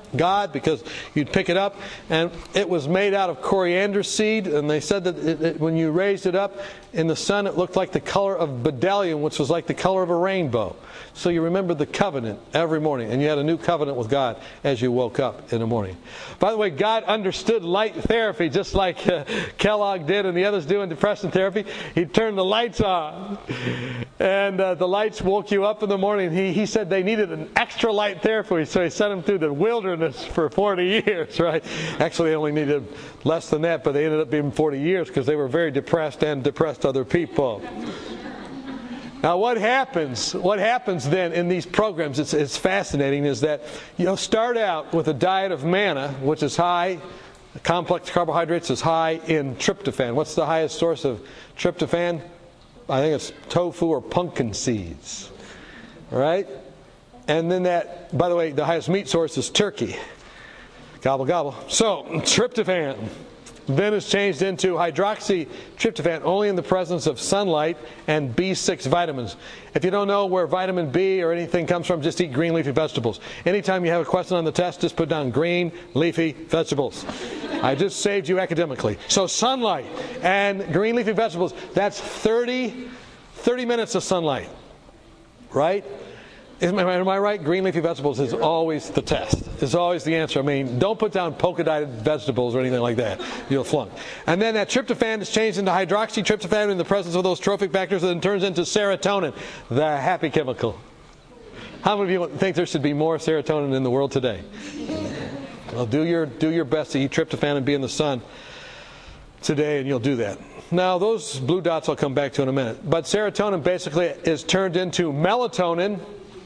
God, because you'd pick it up, and it was made out of coriander seed, and they said that it, it, when you raised it up in the sun, it looked like the color of bdellium, which was like the color of a rainbow. So you remembered the covenant every morning, and you had a new covenant with God as you woke up in the morning. By the way, God understood light therapy, just like uh, Kellogg did and the others do in depression therapy. He turned the lights on, and uh, the lights woke you up in the morning. He, he said they needed an extra light therapy, so he sent them through the wilderness for forty years, right? Actually, they only needed less than that, but they ended up being forty years because they were very depressed and depressed other people. Now, what happens? What happens then in these programs? It's, it's fascinating. Is that you'll start out with a diet of manna, which is high, complex carbohydrates is high in tryptophan. What's the highest source of tryptophan? I think it's tofu or pumpkin seeds, right? And then that, by the way, the highest meat source is turkey. Gobble, gobble. So, tryptophan then is changed into hydroxytryptophan only in the presence of sunlight and B six vitamins. If you don't know where vitamin B or anything comes from, just eat green leafy vegetables. Anytime you have a question on the test, just put down green leafy vegetables. I just saved you academically. So sunlight and green leafy vegetables, that's thirty, thirty minutes of sunlight, right? Am I, am I right? Green leafy vegetables is always the test. It's always the answer. I mean, don't put down polka-dotted vegetables or anything like that. You'll flunk. And then that tryptophan is changed into hydroxytryptophan in the presence of those trophic factors, and then turns into serotonin, the happy chemical. How many of you think there should be more serotonin in the world today? Well, do your, do your best to eat tryptophan and be in the sun today, and you'll do that. Now, those blue dots I'll come back to in a minute. But serotonin basically is turned into melatonin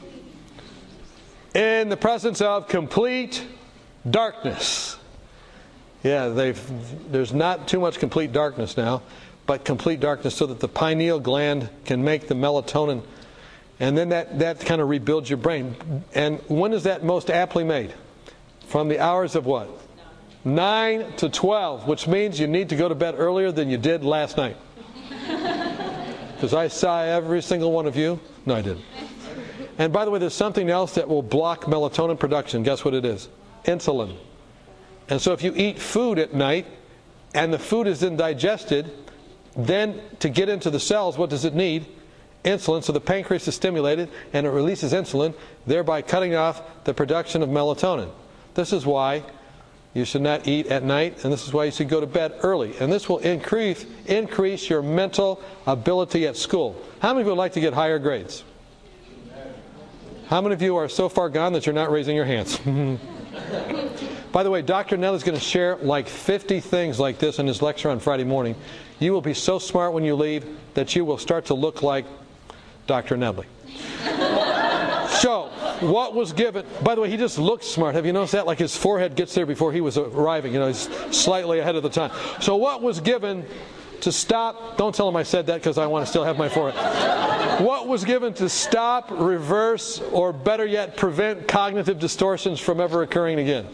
in the presence of complete darkness. Yeah, they've, there's not too much complete darkness now, but complete darkness so that the pineal gland can make the melatonin. And then that, that kind of rebuilds your brain. And when is that most aptly made? From the hours of what? nine to twelve, which means you need to go to bed earlier than you did last night. Because I saw every single one of you. No, I didn't. And by the way, there's something else that will block melatonin production. Guess what it is? Insulin. And so if you eat food at night and the food is then digested, then to get into the cells, what does it need? Insulin. So the pancreas is stimulated and it releases insulin, thereby cutting off the production of melatonin. This is why you should not eat at night, and this is why you should go to bed early. And this will increase, increase your mental ability at school. How many of you would like to get higher grades? How many of you are so far gone that you're not raising your hands? By the way, Doctor Nedley is going to share like fifty things like this in his lecture on Friday morning. You will be so smart when you leave that you will start to look like Doctor Nedley. So, what was given... By the way, he just looks smart. Have you noticed that? Like his forehead gets there before he was arriving. You know, he's slightly ahead of the time. So what was given to stop... Don't tell him I said that because I want to still have my forehead. What was given to stop, reverse, or better yet, prevent cognitive distortions from ever occurring again?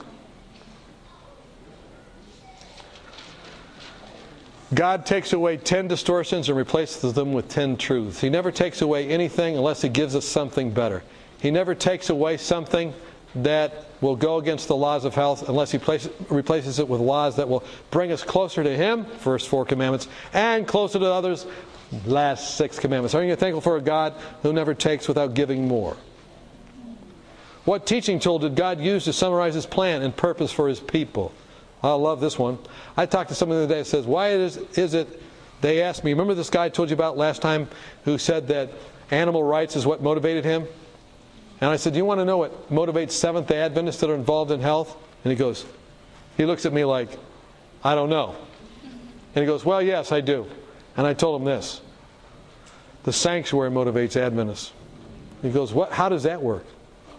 God takes away ten distortions and replaces them with ten truths. He never takes away anything unless He gives us something better. He never takes away something that will go against the laws of health unless He place, replaces it with laws that will bring us closer to Him, first four commandments, and closer to others, last six commandments. Are you thankful for a God who never takes without giving more? What teaching tool did God use to summarize His plan and purpose for His people? I love this one. I talked to someone the other day that says, why is, is it, they asked me, remember this guy I told you about last time who said that animal rights is what motivated him? And I said, do you want to know what motivates Seventh-day Adventists that are involved in health? And he goes, he looks at me like, I don't know. And he goes, well, yes, I do. And I told him this. The sanctuary motivates Adventists. He goes, what? How does that work?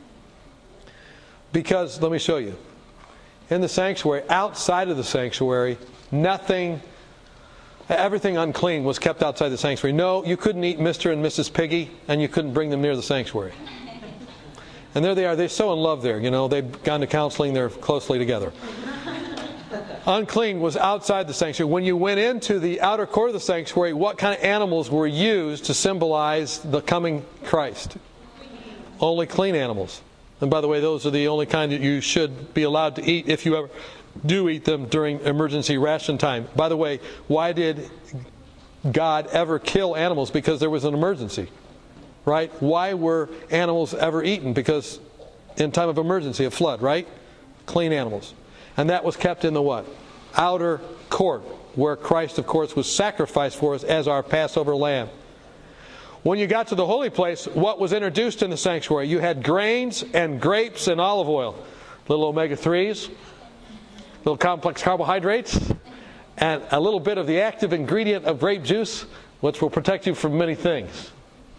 Because, let me show you. In the sanctuary, outside of the sanctuary, nothing, everything unclean was kept outside the sanctuary. No, you couldn't eat Mister and Missus Piggy, and you couldn't bring them near the sanctuary. And there they are. They're so in love there. You know, they've gone to counseling. They're closely together. Unclean was outside the sanctuary. When you went into the outer court of the sanctuary, what kind of animals were used to symbolize the coming Christ? Only clean animals. And by the way, those are the only kind that you should be allowed to eat if you ever do eat them during emergency ration time. By the way, why did God ever kill animals? Because there was an emergency, right? Why were animals ever eaten? Because in time of emergency, a flood, right? Clean animals. And that was kept in the what? Outer court, where Christ, of course, was sacrificed for us as our Passover lamb. When you got to the holy place, what was introduced in the sanctuary? You had grains and grapes and olive oil, little omega threes, little complex carbohydrates, and a little bit of the active ingredient of grape juice, which will protect you from many things.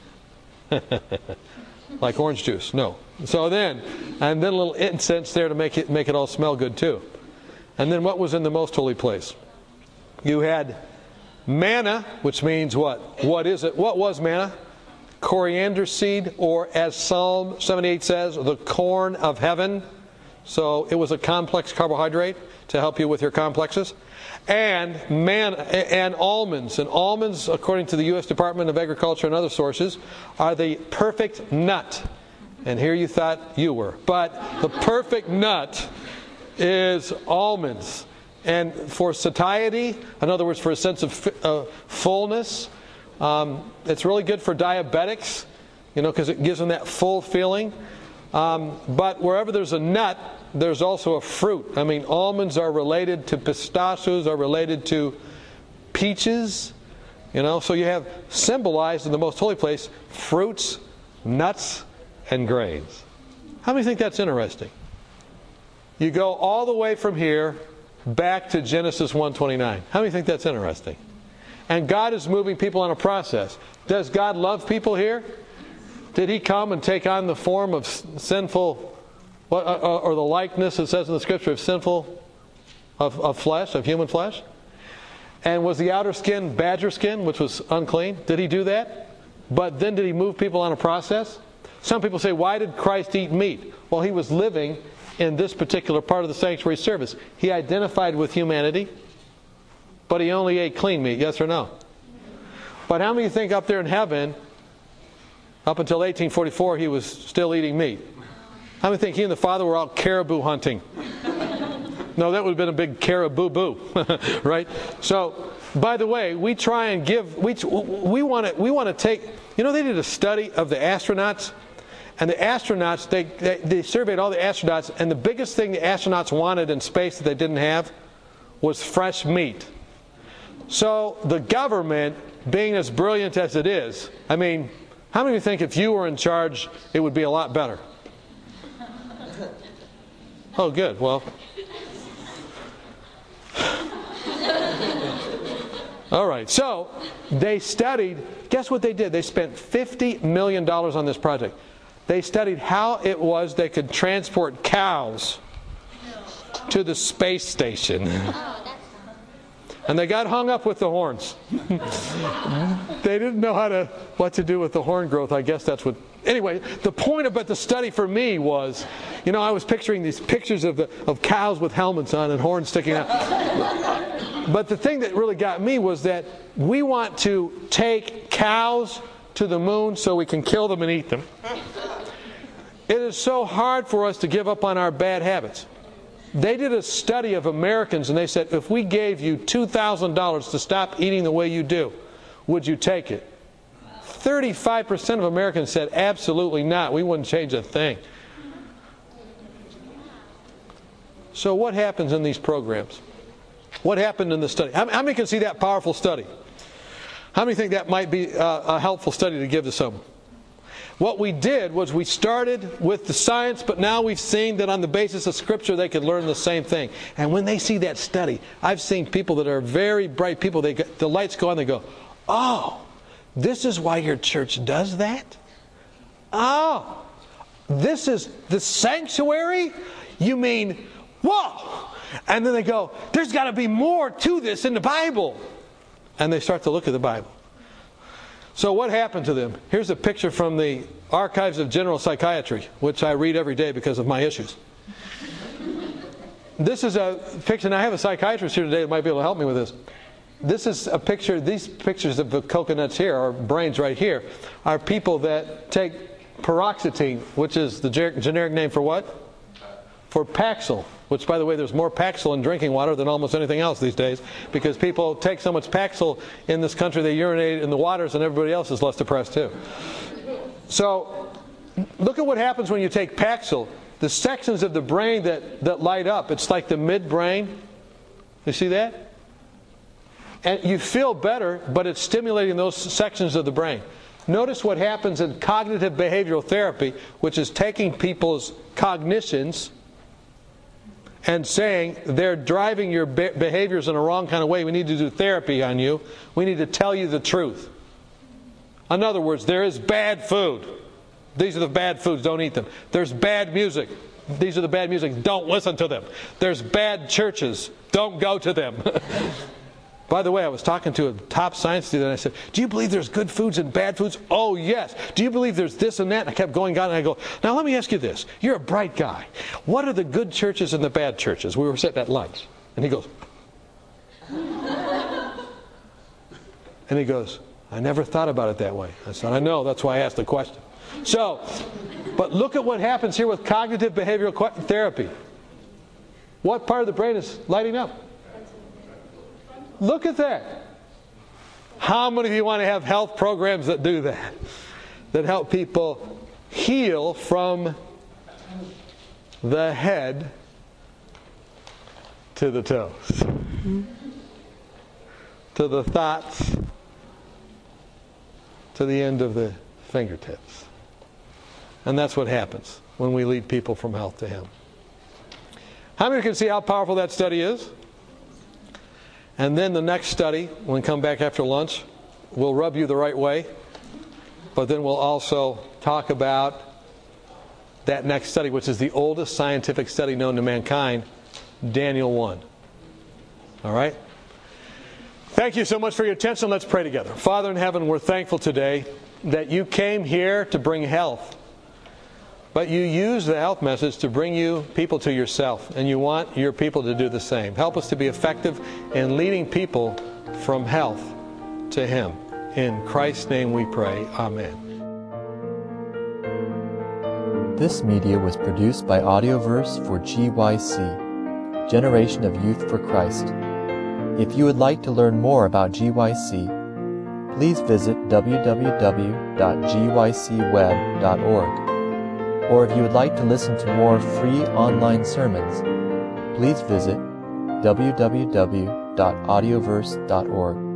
Like orange juice. No. So then, and then a little incense there to make it make it all smell good too. And then what was in the most holy place? You had manna, which means what? What is it? What was manna? Coriander seed, or as Psalm seventy-eight says, the corn of heaven. So it was a complex carbohydrate to help you with your complexes. And man and almonds. And almonds, according to the U S Department of Agriculture and other sources, are the perfect nut. And here you thought you were. But the perfect nut is almonds. And for satiety, in other words, for a sense of uh, fullness, um, it's really good for diabetics, you know, because it gives them that full feeling. Um, but wherever there's a nut, there's also a fruit. I mean, almonds are related to pistachios, are related to peaches, you know. So you have symbolized in the most holy place fruits, nuts, and grains. How many think that's interesting? You go all the way from here back to Genesis one twenty-nine. How many think that's interesting? And God is moving people on a process. Does God love people here? Did He come and take on the form of sinful, or the likeness, it says in the Scripture, of sinful, of, of flesh, of human flesh? And was the outer skin badger skin, which was unclean? Did He do that? But then did He move people on a process? Some people say, why did Christ eat meat? Well, He was living in this particular part of the sanctuary service. He identified with humanity, but He only ate clean meat, yes or no? But how many think up there in heaven, up until eighteen forty-four, He was still eating meat? How many think He and the Father were out caribou hunting? No, that would have been a big caribou-boo, right? So, by the way, we try and give, we, we want to we want to take, you know, they did a study of the astronauts, and the astronauts, they, they, they surveyed all the astronauts, and the biggest thing the astronauts wanted in space that they didn't have was fresh meat. So, the government, being as brilliant as it is, I mean, how many of you think if you were in charge, it would be a lot better? Oh, good. Well, all right. So they studied. Guess what they did? They spent fifty million dollars on this project. They studied how it was they could transport cows to the space station. And they got hung up with the horns. They didn't know how to what to do with the horn growth. I guess that's what. Anyway, the point about the study for me was, you know, I was picturing these pictures of the of cows with helmets on and horns sticking out. But the thing that really got me was that we want to take cows to the moon so we can kill them and eat them. It is so hard for us to give up on our bad habits. They did a study of Americans, and they said, if we gave you two thousand dollars to stop eating the way you do, would you take it? thirty-five percent of Americans said, absolutely not. We wouldn't change a thing. So what happens in these programs? What happened in the study? How many can see that powerful study? How many think that might be a helpful study to give to someone? What we did was we started with the science, but now we've seen that on the basis of Scripture they could learn the same thing. And when they see that study, I've seen people that are very bright people, they get, the lights go on, they go, oh, this is why your church does that? Oh, this is the sanctuary? You mean, whoa! And then they go, there's got to be more to this in the Bible. And they start to look at the Bible. So what happened to them? Here's a picture from the Archives of General Psychiatry, which I read every day because of my issues. This is a picture, and I have a psychiatrist here today that might be able to help me with this. This is a picture, these pictures of the coconuts here, or brains right here, are people that take paroxetine, which is the ger- generic name for what? For Paxil, which, by the way, there's more Paxil in drinking water than almost anything else these days, because people take so much Paxil in this country they urinate in the waters, and everybody else is less depressed too. So look at what happens when you take Paxil. The sections of the brain that, that light up, it's like the midbrain. You see that? And you feel better, but it's stimulating those sections of the brain. Notice what happens in cognitive behavioral therapy, which is taking people's cognitions and saying they're driving your be- behaviors in a wrong kind of way. We need to do therapy on you. We need to tell you the truth. In other words, there is bad food. These are the bad foods. Don't eat them. There's bad music. These are the bad music. Don't listen to them. There's bad churches. Don't go to them. By the way, I was talking to a top science student, and I said, do you believe there's good foods and bad foods? Oh, yes. Do you believe there's this and that? And I kept going on, and I go, now let me ask you this. You're a bright guy. What are the good churches and the bad churches? We were sitting at lunch. And he goes, and he goes, I never thought about it that way. I said, I know. That's why I asked the question. So, but look at what happens here with cognitive behavioral therapy. What part of the brain is lighting up? Look at that. How many of you want to have health programs that do that? That help people heal from the head to the toes. Mm-hmm. To the thoughts, to the end of the fingertips. And that's what happens when we lead people from health to Him. How many can see how powerful that study is? And then the next study, when we come back after lunch, will rub you the right way. But then we'll also talk about that next study, which is the oldest scientific study known to mankind, Daniel one. All right? Thank you so much for your attention. Let's pray together. Father in heaven, we're thankful today that you came here to bring health. But you use the health message to bring you people to yourself, and you want your people to do the same. Help us to be effective in leading people from health to Him. In Christ's name we pray. Amen. This media was produced by Audioverse for G Y C, Generation of Youth for Christ. If you would like to learn more about G Y C, please visit w w w dot g y c web dot org. Or if you would like to listen to more free online sermons, please visit w w w dot audioverse dot org.